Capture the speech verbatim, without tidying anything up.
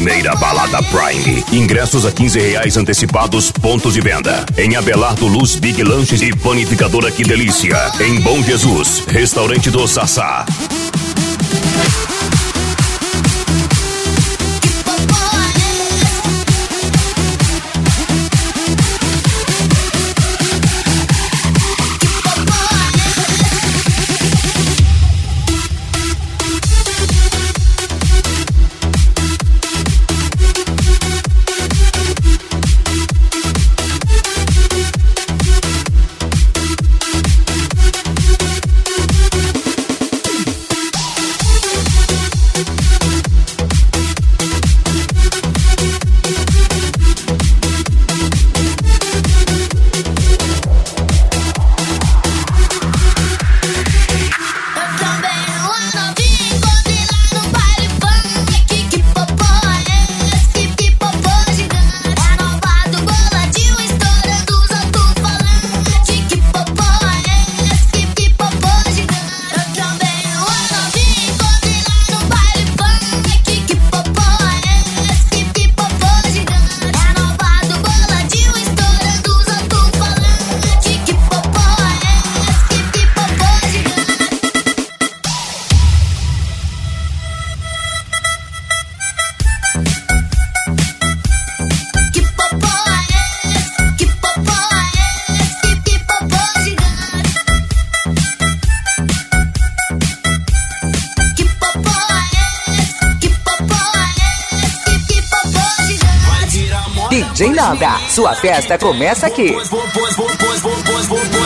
primeira balada Prime. Ingressos a quinze reais antecipados, pontos de venda. Em Abelardo Luz, Big Lanches e Panificadora Que Delícia. Em Bom Jesus, Restaurante do Sassá. D J Nanda, sua festa começa aqui. Pois, pois, pois, pois, pois, pois, pois,